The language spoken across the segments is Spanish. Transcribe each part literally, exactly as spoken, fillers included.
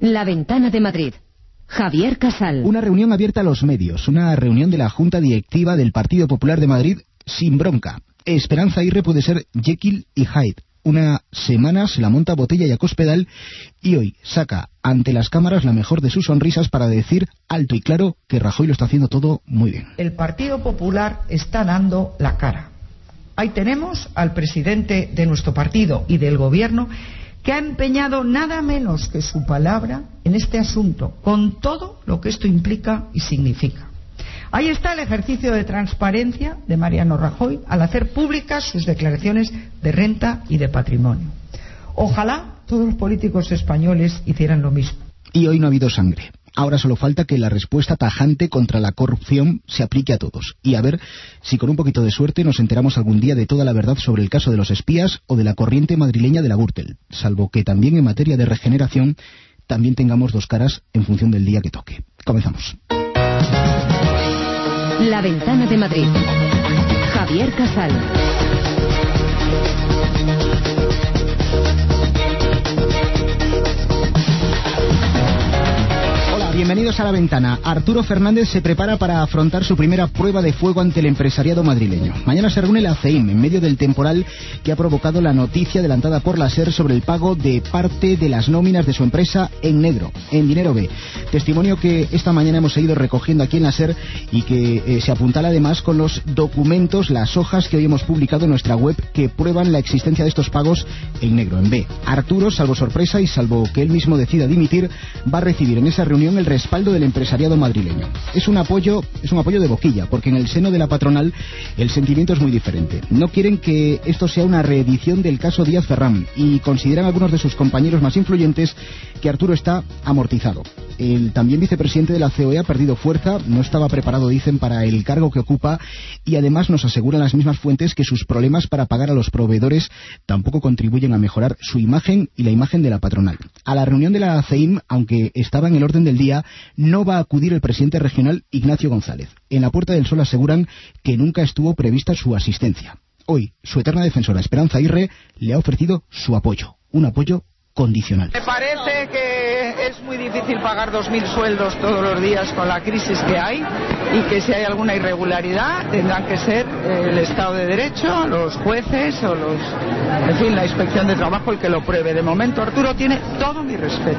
La Ventana de Madrid. Javier Casal. Una reunión abierta a los medios, una reunión de la Junta Directiva del Partido Popular de Madrid sin bronca. Esperanza Aguirre puede ser Jekyll y Hyde. Una semana se la monta botella y a cospedal y hoy saca ante las cámaras la mejor de sus sonrisas para decir alto y claro que Rajoy lo está haciendo todo muy bien. El Partido Popular está dando la cara. Ahí tenemos al presidente de nuestro partido y del gobierno que ha empeñado nada menos que su palabra en este asunto, con todo lo que esto implica y significa. Ahí está el ejercicio de transparencia de Mariano Rajoy al hacer públicas sus declaraciones de renta y de patrimonio. Ojalá todos los políticos españoles hicieran lo mismo. Y hoy no ha habido sangre. Ahora solo falta que la respuesta tajante contra la corrupción se aplique a todos. Y a ver si con un poquito de suerte nos enteramos algún día de toda la verdad sobre el caso de los espías o de la corriente madrileña de la Gürtel. Salvo que también en materia de regeneración también tengamos dos caras en función del día que toque. Comenzamos. La Ventana de Madrid. Javier Casal. Bienvenidos a La Ventana. Arturo Fernández se prepara para afrontar su primera prueba de fuego ante el empresariado madrileño. Mañana se reúne la C E I M en medio del temporal que ha provocado la noticia adelantada por la SER sobre el pago de parte de las nóminas de su empresa en negro, en dinero B. Testimonio que esta mañana hemos seguido recogiendo aquí en la SER y que eh, se apuntala además con los documentos, las hojas que hoy hemos publicado en nuestra web que prueban la existencia de estos pagos en negro, en B. Arturo, salvo sorpresa y salvo que él mismo decida dimitir, va a recibir en esa reunión el respaldo del empresariado madrileño. Es un apoyo, es un apoyo de boquilla, porque en el seno de la patronal el sentimiento es muy diferente. No quieren que esto sea una reedición del caso Díaz Ferrán y consideran algunos de sus compañeros más influyentes que Arturo está amortizado. El también vicepresidente de la C O E ha perdido fuerza, no estaba preparado, dicen, para el cargo que ocupa y además nos aseguran las mismas fuentes que sus problemas para pagar a los proveedores tampoco contribuyen a mejorar su imagen y la imagen de la patronal. A la reunión de la C E I M, aunque estaba en el orden del día, no va a acudir el presidente regional Ignacio González. En la Puerta del Sol aseguran que nunca estuvo prevista su asistencia. Hoy, su eterna defensora Esperanza Aguirre le ha ofrecido su apoyo, un apoyo condicional. Me parece que es muy difícil pagar dos mil sueldos todos los días con la crisis que hay y que si hay alguna irregularidad tendrán que ser el Estado de Derecho, los jueces o los, en fin, la Inspección de Trabajo el que lo pruebe. De momento Arturo tiene todo mi respeto.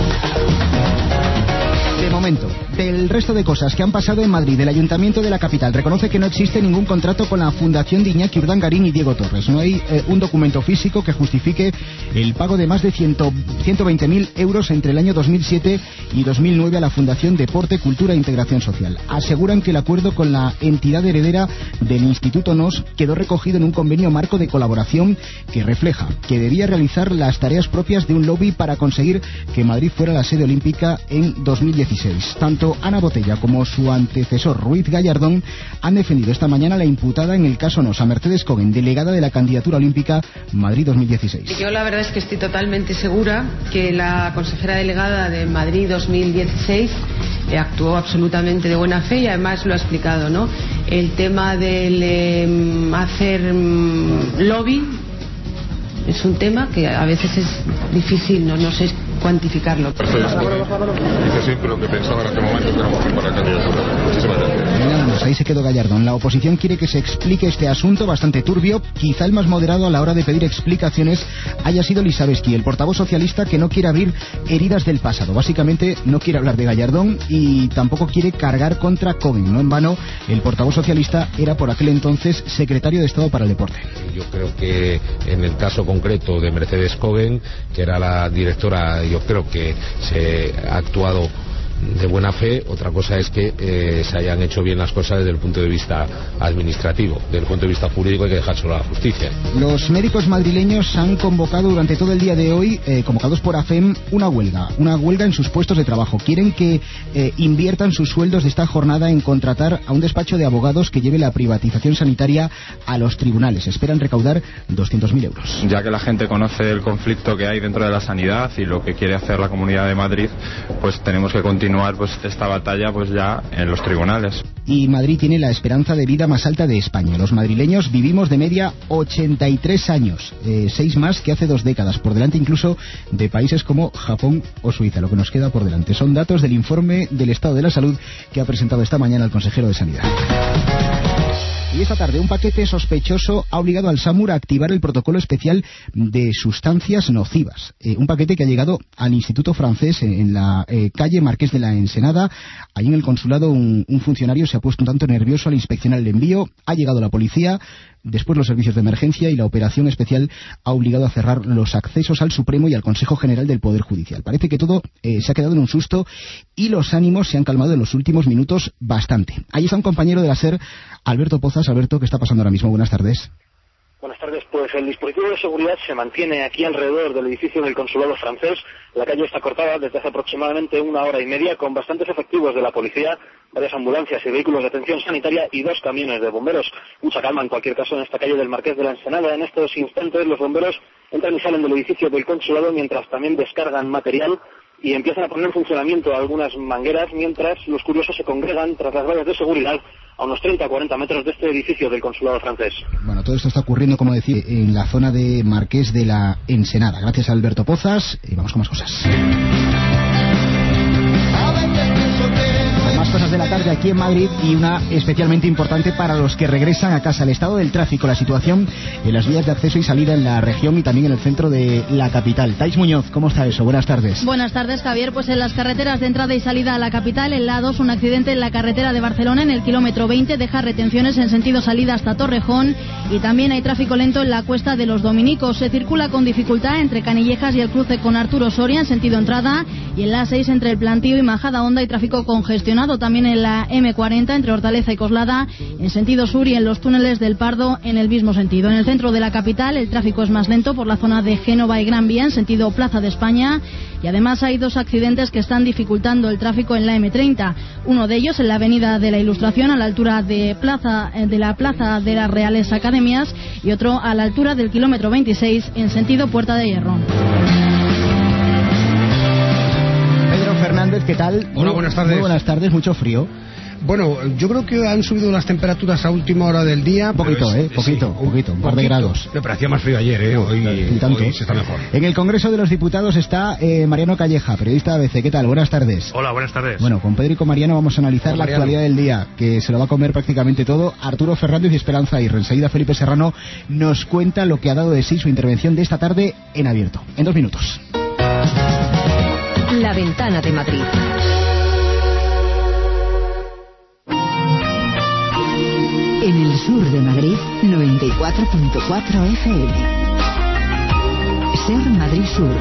De momento, del resto de cosas que han pasado en Madrid, el Ayuntamiento de la capital reconoce que no existe ningún contrato con la Fundación de Iñaki Urdangarín y Diego Torres. No hay eh, un documento físico que justifique el pago de más de ciento veinte mil euros entre el año dos mil siete y dos mil nueve a la Fundación Deporte, Cultura e Integración Social. Aseguran que el acuerdo con la entidad heredera del Instituto N O S quedó recogido en un convenio marco de colaboración que refleja que debía realizar las tareas propias de un lobby para conseguir que Madrid fuera la sede olímpica en dos mil dieciséis. Tanto Ana Botella como su antecesor Ruiz Gallardón han defendido esta mañana la imputada en el caso N O S, a Mercedes Cohen, delegada de la candidatura olímpica Madrid dos mil dieciséis. Yo la verdad es que estoy totalmente segura que la consejera delegada de Madrid dos mil dieciséis eh, actuó absolutamente de buena fe y además lo ha explicado, ¿no? El tema del eh, hacer mm, lobby es un tema que a veces es difícil, no, no sé cuantificarlo. Dice siempre lo que pensaba en aquel momento que era mejor para la candidatura. Muchísimas gracias. Mira, pues ahí se quedó Gallardón. La oposición quiere que se explique este asunto bastante turbio. Quizá el más moderado a la hora de pedir explicaciones haya sido Lisabeski, el portavoz socialista que no quiere abrir heridas del pasado. Básicamente no quiere hablar de Gallardón y tampoco quiere cargar contra Cohen. No en vano, el portavoz socialista era por aquel entonces secretario de Estado para el Deporte. Yo creo que en el caso concreto de Mercedes Cohen, que era la directora, yo creo que se ha actuado de buena fe. Otra cosa es que eh, se hayan hecho bien las cosas desde el punto de vista administrativo. Desde el punto de vista jurídico hay que dejárselo a la justicia. Los médicos madrileños han convocado durante todo el día de hoy, eh, convocados por A F E M, una huelga. Una huelga en sus puestos de trabajo. Quieren que eh, inviertan sus sueldos de esta jornada en contratar a un despacho de abogados que lleve la privatización sanitaria a los tribunales. Esperan recaudar doscientos mil euros. Ya que la gente conoce el conflicto que hay dentro de la sanidad y lo que quiere hacer la Comunidad de Madrid, pues tenemos que continuar continuar pues esta batalla pues ya en los tribunales. Y Madrid tiene la esperanza de vida más alta de España. Los madrileños vivimos de media ochenta y tres años, eh, seis más que hace dos décadas, por delante incluso de países como Japón o Suiza, lo que nos queda por delante. Son datos del informe del estado de la salud que ha presentado esta mañana el consejero de Sanidad. Y esta tarde un paquete sospechoso ha obligado al SAMUR a activar el protocolo especial de sustancias nocivas. Eh, un paquete que ha llegado al Instituto Francés en, en la eh, calle Marqués de la Ensenada. Allí en el consulado un, un funcionario se ha puesto un tanto nervioso al inspeccionar el envío. Ha llegado la policía, después los servicios de emergencia y la operación especial ha obligado a cerrar los accesos al Supremo y al Consejo General del Poder Judicial. Parece que todo eh, se ha quedado en un susto y los ánimos se han calmado en los últimos minutos bastante. Ahí está un compañero de la SER, Alberto Pozas. Alberto, ¿qué está pasando ahora mismo? Buenas tardes. Buenas tardes. Pues el dispositivo de seguridad se mantiene aquí alrededor del edificio del consulado francés. La calle está cortada desde hace aproximadamente una hora y media con bastantes efectivos de la policía, varias ambulancias y vehículos de atención sanitaria y dos camiones de bomberos. Mucha calma en cualquier caso en esta calle del Marqués de la Ensenada. En estos instantes los bomberos entran y salen del edificio del consulado mientras también descargan material y empiezan a poner en funcionamiento algunas mangueras mientras los curiosos se congregan tras las vallas de seguridad a unos treinta a cuarenta metros de este edificio del consulado francés. Bueno, todo esto está ocurriendo, como decía, en la zona de Marqués de la Ensenada. Gracias a Alberto Pozas y vamos con más cosas. Más cosas de la tarde aquí en Madrid y una especialmente importante para los que regresan a casa. El estado del tráfico, la situación en las vías de acceso y salida en la región y también en el centro de la capital. Tais Muñoz, ¿cómo está eso? Buenas tardes. Buenas tardes, Javier. Pues en las carreteras de entrada y salida a la capital, en la A dos, un accidente en la carretera de Barcelona en el kilómetro veinte deja retenciones en sentido salida hasta Torrejón y también hay tráfico lento en la Cuesta de los Dominicos. Se circula con dificultad entre Canillejas y el cruce con Arturo Soria en sentido entrada y en la A seis entre el Plantío y Majadahonda hay tráfico congestionado. También en la eme cuarenta entre Hortaleza y Coslada en sentido sur y en los túneles del Pardo en el mismo sentido. En el centro de la capital el tráfico es más lento por la zona de Génova y Gran Vía en sentido Plaza de España y además hay dos accidentes que están dificultando el tráfico en la eme treinta. Uno de ellos en la avenida de la Ilustración a la altura de, plaza, de la Plaza de las Reales Academias y otro a la altura del kilómetro veintiséis en sentido Puerta de Hierro. Fernández, ¿qué tal? Hola, buenas tardes. Muy buenas tardes, mucho frío. Bueno, yo creo que han subido las temperaturas a última hora del día. Un poquito, es, ¿eh? Poquito, sí, un poquito, un par de grados. Me parecía más frío ayer, ¿eh? Hoy, y tanto. Hoy se está mejor. En el Congreso de los Diputados está eh, Mariano Calleja, periodista de A B C. ¿Qué tal? Buenas tardes. Hola, buenas tardes. Bueno, con Pedro y con Mariano vamos a analizar Hola, la actualidad del día, que se lo va a comer prácticamente todo Arturo Fernández y Esperanza Aguirre. Enseguida Felipe Serrano nos cuenta lo que ha dado de sí su intervención de esta tarde en Abierto. En dos minutos. La Ventana de Madrid. En el sur de Madrid, noventa y cuatro punto cuatro F M. Ser Madrid Sur.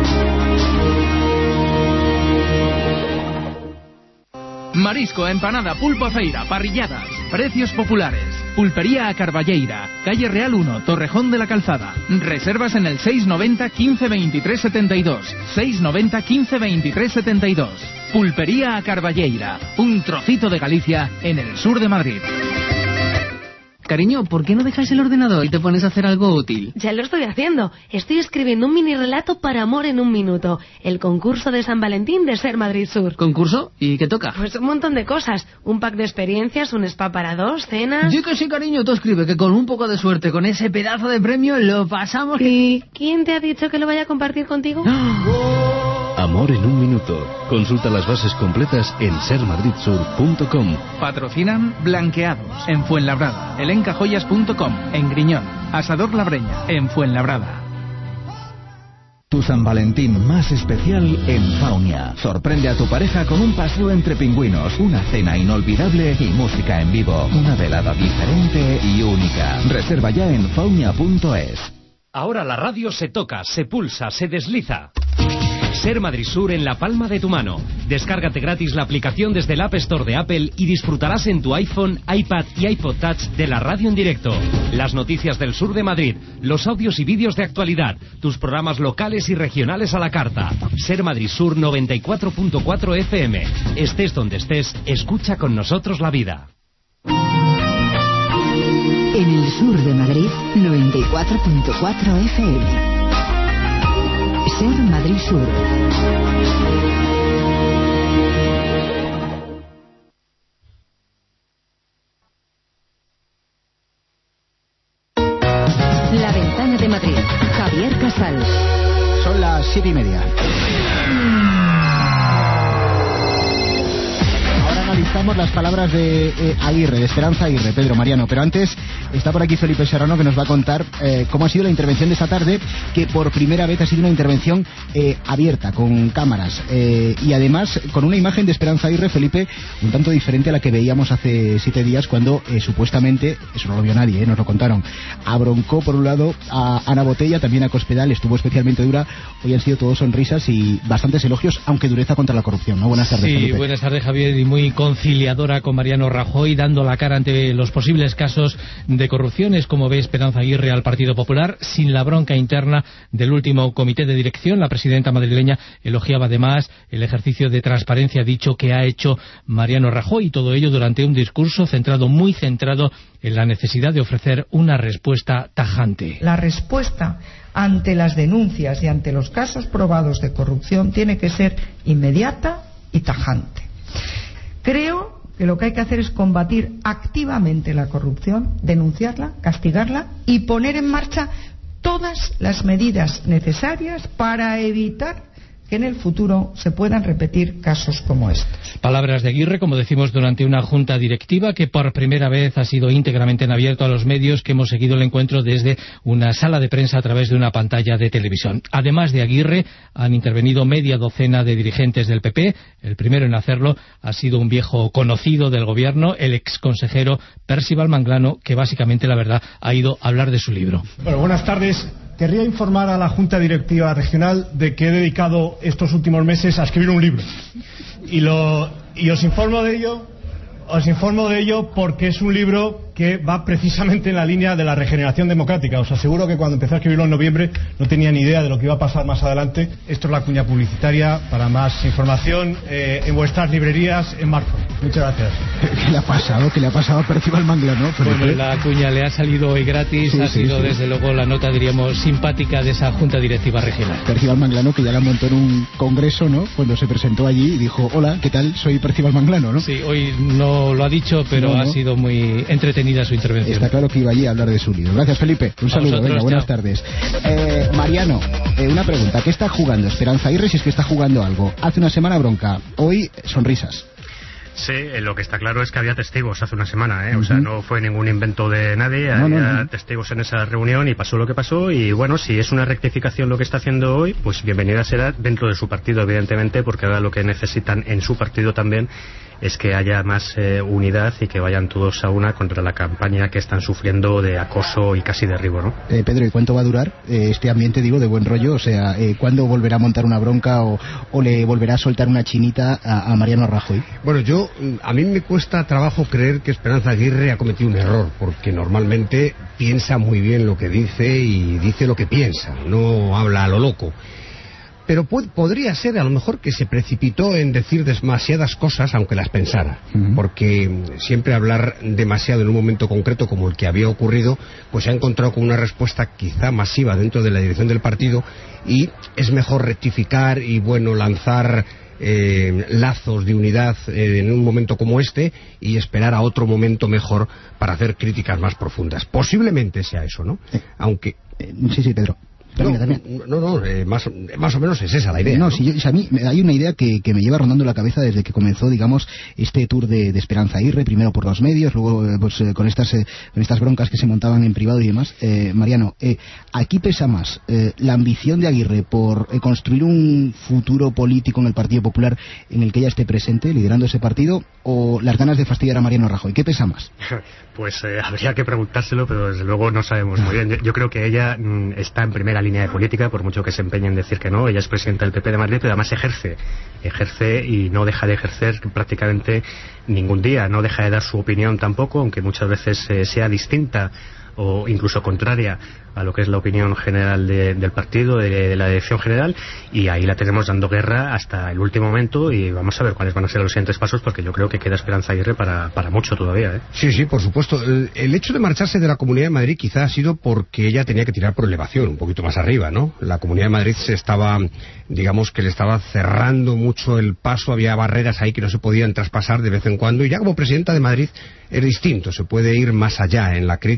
Marisco, empanada, pulpo, feira, parrilladas, precios populares. Pulpería a Carballeira, calle Real uno, Torrejón de la Calzada. Reservas en el seis noventa quince veintitrés setenta y dos. seis noventa quince veintitrés setenta y dos. Pulpería a Carballeira, un trocito de Galicia en el sur de Madrid. Cariño, ¿por qué no dejas el ordenador y te pones a hacer algo útil? Ya lo estoy haciendo. Estoy escribiendo un mini relato para Amor en un minuto. El concurso de San Valentín de Ser Madrid Sur. ¿Concurso? ¿Y qué toca? Pues un montón de cosas. Un pack de experiencias, un spa para dos, cenas... Sí que sí, cariño. Tú escribe que con un poco de suerte, con ese pedazo de premio, lo pasamos... ¿Y quién te ha dicho que lo vaya a compartir contigo? Amor en un minuto. Consulta las bases completas en ser madrid sur punto com. Patrocinan Blanqueados en Fuenlabrada, elenca joyas punto com en Griñón, Asador La Breña en Fuenlabrada. Tu San Valentín más especial en Faunia. Sorprende a tu pareja con un paseo entre pingüinos, una cena inolvidable y música en vivo. Una velada diferente y única. Reserva ya en faunia punto es. Ahora la radio se toca, se pulsa, se desliza. Ser Madrid Sur en la palma de tu mano. Descárgate gratis la aplicación desde el App Store de Apple y disfrutarás en tu iPhone, iPad y iPod Touch de la radio en directo. Las noticias del sur de Madrid, los audios y vídeos de actualidad, tus programas locales y regionales a la carta. Ser Madrid Sur noventa y cuatro punto cuatro F M. Estés donde estés, escucha con nosotros la vida. En el sur de Madrid, noventa y cuatro punto cuatro F M. Ser Madrid Sur. siete y media. Analizamos las palabras de eh, Aguirre, de Esperanza Aguirre, Pedro, Mariano, pero antes está por aquí Felipe Serrano, que nos va a contar eh, cómo ha sido la intervención de esta tarde, que por primera vez ha sido una intervención eh, abierta, con cámaras, eh, y además con una imagen de Esperanza Aguirre, Felipe, un tanto diferente a la que veíamos hace siete días, cuando eh, supuestamente, eso no lo vio nadie, eh, nos lo contaron, abroncó por un lado a Ana Botella, también a Cospedal, estuvo especialmente dura. Hoy han sido todos sonrisas y bastantes elogios, aunque dureza contra la corrupción, ¿no? Buenas tardes, Sí, Felipe. Buenas tardes, Javier, y muy conciliadora con Mariano Rajoy, dando la cara ante los posibles casos de corrupción. Es como ve Esperanza Aguirre al Partido Popular, sin la bronca interna del último comité de dirección. La presidenta madrileña elogiaba además el ejercicio de transparencia dicho que ha hecho Mariano Rajoy, y todo ello durante un discurso centrado, muy centrado, en la necesidad de ofrecer una respuesta tajante. La respuesta ante las denuncias y ante los casos probados de corrupción tiene que ser inmediata y tajante. Creo que lo que hay que hacer es combatir activamente la corrupción, denunciarla, castigarla y poner en marcha todas las medidas necesarias para evitar que en el futuro se puedan repetir casos como estos. Palabras de Aguirre, como decimos, durante una junta directiva que por primera vez ha sido íntegramente en abierto a los medios, que hemos seguido el encuentro desde una sala de prensa a través de una pantalla de televisión. Además de Aguirre, han intervenido media docena de dirigentes del P P. El primero en hacerlo ha sido un viejo conocido del gobierno, el exconsejero Percival Manglano, que básicamente, la verdad, ha ido a hablar de su libro. Bueno, buenas tardes. Querría informar a la Junta Directiva Regional de que he dedicado estos últimos meses a escribir un libro. Y, lo, y os informo de ello, os informo de ello porque es un libro que va precisamente en la línea de la regeneración democrática. Os aseguro que cuando empecé a escribirlo en noviembre no tenía ni idea de lo que iba a pasar más adelante. Esto es la cuña publicitaria. Para más información, eh, en vuestras librerías en marzo. Muchas gracias. ¿Qué le ha pasado? ¿Qué le ha pasado a Percival Manglano? Bueno, la cuña le ha salido hoy gratis. Sí, ha sí, sido sí. Desde luego la nota, diríamos, simpática de esa Junta Directiva Regional. Percival Manglano, que ya la montó en un congreso, ¿no? Cuando se presentó allí y dijo: hola, ¿qué tal? Soy Percival Manglano, ¿no? Sí, hoy no lo ha dicho, pero no, no. ha sido muy entretenido su intervención. Está claro que iba allí a hablar de su libro. Gracias, Felipe. Un saludo. Vosotros, venga, buenas chao. tardes. Eh, Mariano, eh, una pregunta. ¿Qué está jugando Esperanza Aguirre, si es que está jugando algo? Hace una semana bronca, hoy sonrisas. Sí, lo que está claro es que había testigos hace una semana, ¿eh? Uh-huh. O sea, no fue ningún invento de nadie, no, había no, no. testigos en esa reunión y pasó lo que pasó. Y bueno, si es una rectificación lo que está haciendo hoy, pues bienvenida será dentro de su partido, evidentemente, porque ahora lo que necesitan en su partido también es que haya más eh, unidad y que vayan todos a una contra la campaña que están sufriendo de acoso y casi derribo, ¿no? Eh, Pedro, ¿y cuánto va a durar eh, este ambiente, digo, de buen rollo? O sea, eh, ¿cuándo volverá a montar una bronca o, o le volverá a soltar una chinita a, a Mariano Rajoy? Bueno, yo, a mí me cuesta trabajo creer que Esperanza Aguirre ha cometido un error, porque normalmente piensa muy bien lo que dice y dice lo que piensa, no habla a lo loco. Pero pod- podría ser a lo mejor que se precipitó en decir demasiadas cosas aunque las pensara, uh-huh. porque siempre hablar demasiado en un momento concreto como el que había ocurrido, pues se ha encontrado con una respuesta quizá masiva dentro de la dirección del partido, y es mejor rectificar y bueno, lanzar eh, lazos de unidad eh, en un momento como este y esperar a otro momento mejor para hacer críticas más profundas. Posiblemente sea eso, ¿no? Eh, aunque eh, sí, sí, Pedro. No, no, no, eh, más, más o menos es esa la idea. No, ¿no? Si, yo, si a mí hay una idea que, que me lleva rondando la cabeza desde que comenzó, digamos, este tour de, de Esperanza Aguirre, primero por los medios, luego eh, pues, eh, con estas eh, con estas broncas que se montaban en privado y demás. Eh, Mariano, eh, ¿aquí pesa más eh, la ambición de Aguirre por eh, construir un futuro político en el Partido Popular en el que ella esté presente, liderando ese partido, o las ganas de fastidiar a Mariano Rajoy? ¿Qué pesa más? Pues eh, habría que preguntárselo, pero desde luego no sabemos muy bien. Yo, yo creo que ella mm, está en primera línea de política, por mucho que se empeñe en decir que no. Ella es presidenta del P P de Madrid, pero además ejerce, ejerce y no deja de ejercer prácticamente ningún día. No deja de dar su opinión tampoco, aunque muchas veces eh, sea distinta o incluso contraria a lo que es la opinión general de, del partido, de, de la dirección general, y ahí la tenemos dando guerra hasta el último momento, y vamos a ver cuáles van a ser los siguientes pasos, porque yo creo que queda Esperanza Aguirre para, para mucho todavía, ¿eh? Sí, sí, por supuesto. El, el hecho de marcharse de la Comunidad de Madrid quizá ha sido porque ella tenía que tirar por elevación, un poquito más arriba, ¿no? La Comunidad de Madrid se estaba, digamos que le estaba cerrando mucho el paso, había barreras ahí que no se podían traspasar de vez en cuando, y ya como presidenta de Madrid es distinto, se puede ir más allá en la crítica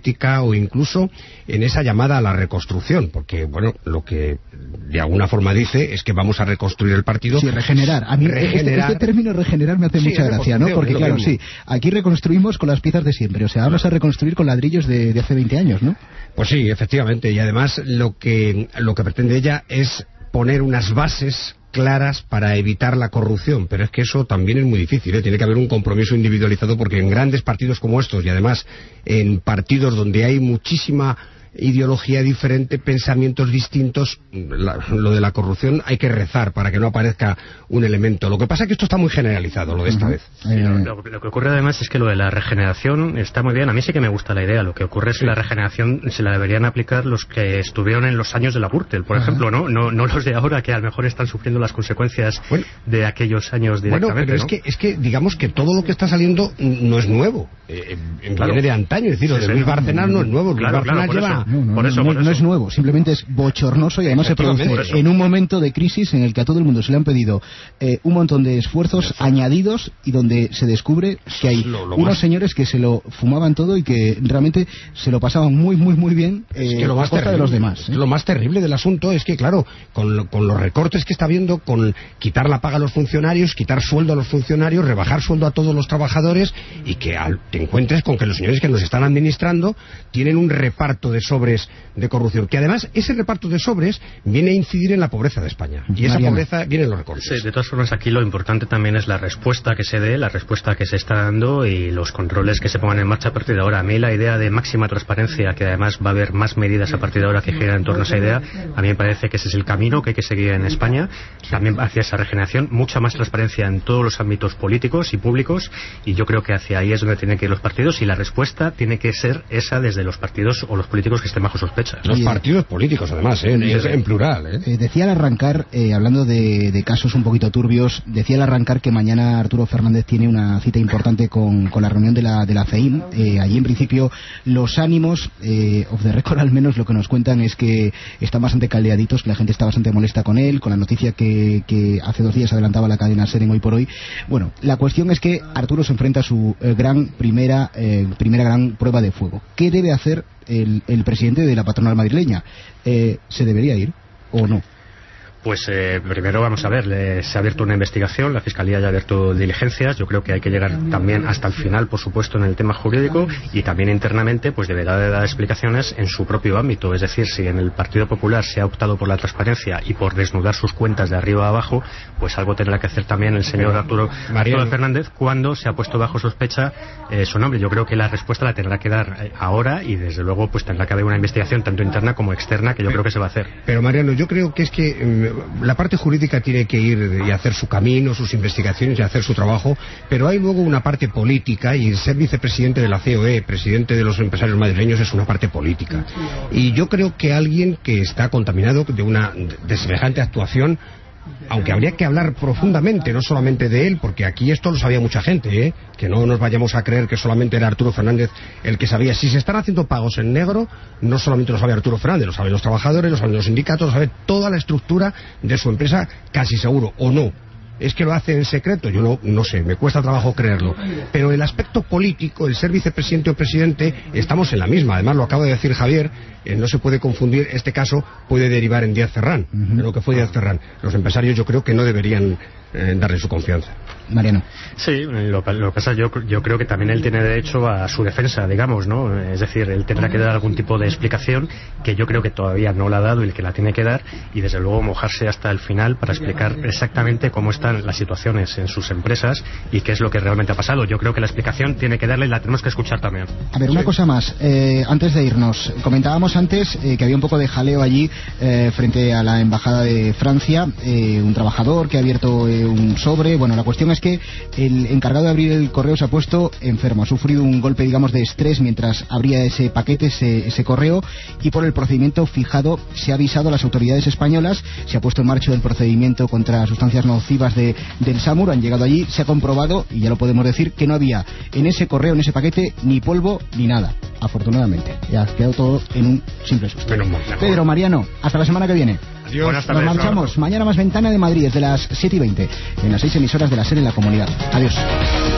o incluso en esa llamada a la reconstrucción, porque, bueno, lo que de alguna forma dice es que vamos a reconstruir el partido. Sí, regenerar. A mí regenerar. Este, este término regenerar me hace sí, mucha gracia, ¿no? Porque, claro, sí, aquí reconstruimos con las piezas de siempre, o sea, vamos a reconstruir con ladrillos de, de hace veinte años, ¿no? Pues sí, efectivamente, y además lo que, lo que pretende ella es poner unas bases claras para evitar la corrupción, pero es que eso también es muy difícil, ¿eh? Tiene que haber un compromiso individualizado, porque en grandes partidos como estos, y además en partidos donde hay muchísima ideología diferente, pensamientos distintos, la, lo de la corrupción hay que rezar para que no aparezca un elemento. Lo que pasa es que esto está muy generalizado, lo de esta uh-huh. vez. Sí, lo, lo, lo que ocurre además es que lo de la regeneración está muy bien. A mí sí que me gusta la idea. Lo que ocurre es que la regeneración se la deberían aplicar los que estuvieron en los años de la Gürtel, por uh-huh. ejemplo, ¿no? ¿no? No los de ahora, que a lo mejor están sufriendo las consecuencias bueno, de aquellos años directamente. Bueno, pero ¿no? es que, es que digamos que todo lo que está saliendo no es nuevo. Eh, claro. Viene de antaño, es decir, lo sí, de Luis sí. Bárcenas no es nuevo. Claro, Luis Bárcenas claro, lleva... No, no, por eso, no, por no, eso. no es nuevo, simplemente es bochornoso y además se produce en un momento de crisis en el que a todo el mundo se le han pedido eh, un montón de esfuerzos añadidos y donde se descubre que hay lo, lo unos más... señores que se lo fumaban todo y que realmente se lo pasaban muy, muy, muy bien eh, es que lo más a costa terrible, de los demás. ¿eh? Lo más terrible del asunto es que, claro, con, lo, con los recortes que está habiendo, con quitar la paga a los funcionarios, quitar sueldo a los funcionarios, rebajar sueldo a todos los trabajadores y que al, te encuentres con que los señores que nos están administrando tienen un reparto de sobres de corrupción, que además ese reparto de sobres viene a incidir en la pobreza de España, y esa Mariana. pobreza viene en los recortes. Sí, de todas formas aquí lo importante también es la respuesta que se dé, la respuesta que se está dando y los controles que se pongan en marcha a partir de ahora. A mí la idea de máxima transparencia, que además va a haber más medidas a partir de ahora que giran en torno a esa idea, a mí me parece que ese es el camino que hay que seguir en España, también hacia esa regeneración, mucha más transparencia en todos los ámbitos políticos y públicos, y yo creo que hacia ahí es donde tienen que ir los partidos, y la respuesta tiene que ser esa desde los partidos o los políticos que estén bajo sospecha. Los partidos políticos, además, ¿eh? Es en plural. ¿eh? Eh, decía al arrancar, eh, hablando de, de casos un poquito turbios, decía al arrancar que mañana Arturo Fernández tiene una cita importante con, con la reunión de la, de la C E I M. Eh, allí, en principio, los ánimos, eh, off the record al menos, lo que nos cuentan es que están bastante caldeaditos, que la gente está bastante molesta con él, con la noticia que, que hace dos días adelantaba la cadena SER en Hoy por Hoy. Bueno, la cuestión es que Arturo se enfrenta a su eh, gran primera, eh, primera gran prueba de fuego. ¿Qué debe hacer el, el presidente de la patronal madrileña? Eh, ¿Se debería ir o no? Pues eh, primero vamos a ver, eh, se ha abierto una investigación, la Fiscalía ya ha abierto diligencias, yo creo que hay que llegar también hasta el final, por supuesto, en el tema jurídico, y también internamente pues deberá de dar explicaciones en su propio ámbito, es decir, si en el Partido Popular se ha optado por la transparencia y por desnudar sus cuentas de arriba a abajo, pues algo tendrá que hacer también el señor Arturo, Arturo Fernández cuando se ha puesto bajo sospecha eh, su nombre. Yo creo que la respuesta la tendrá que dar eh, ahora, y desde luego pues tendrá que haber una investigación tanto interna como externa, que yo creo que se va a hacer. Pero Mariano, yo creo que es que eh, la parte jurídica tiene que ir y hacer su camino, sus investigaciones y hacer su trabajo, pero hay luego una parte política, y ser vicepresidente de la C O E, presidente de los empresarios madrileños, es una parte política. Y yo creo que alguien que está contaminado de una de semejante actuación, aunque habría que hablar profundamente, no solamente de él, porque aquí esto lo sabía mucha gente, ¿eh? Que no nos vayamos a creer que solamente era Arturo Fernández el que sabía. Si se están haciendo pagos en negro, no solamente lo sabe Arturo Fernández, lo saben los trabajadores, lo saben los sindicatos, lo sabe toda la estructura de su empresa, casi seguro, o no. ¿Es que lo hace en secreto? Yo no, no sé, me cuesta trabajo creerlo. Pero el aspecto político, el ser vicepresidente o presidente, estamos en la misma. Además, lo acaba de decir Javier, eh, no se puede confundir, este caso puede derivar en Díaz Ferrán, uh-huh. en lo que fue Díaz Ferrán. Los empresarios yo creo que no deberían eh, darle su confianza. Mariano. Sí, lo, lo que pasa, yo, yo creo que también él tiene derecho a su defensa, digamos, ¿no? Es decir, él tendrá que dar algún tipo de explicación, que yo creo que todavía no la ha dado y el que la tiene que dar, y desde luego mojarse hasta el final para explicar exactamente cómo están las situaciones en sus empresas y qué es lo que realmente ha pasado. Yo creo que la explicación tiene que darle y la tenemos que escuchar también. A ver, una sí. cosa más, eh, antes de irnos, comentábamos antes eh, que había un poco de jaleo allí eh, frente a la embajada de Francia, eh, un trabajador que ha abierto eh, un sobre. Bueno, la cuestión es que el encargado de abrir el correo se ha puesto enfermo, ha sufrido un golpe, digamos, de estrés mientras abría ese paquete, ese, ese correo, y por el procedimiento fijado se ha avisado a las autoridades españolas, se ha puesto en marcha el procedimiento contra sustancias nocivas de, del SAMUR, han llegado allí, se ha comprobado, y ya lo podemos decir, que no había en ese correo, en ese paquete, ni polvo ni nada, afortunadamente. Ya ha quedado todo en un simple susto. Pedro, Mariano, hasta la semana que viene. Adiós. Nos marchamos. Mañana más Ventana de Madrid, desde las siete y veinte, en las seis emisoras de la SER en la comunidad. Adiós.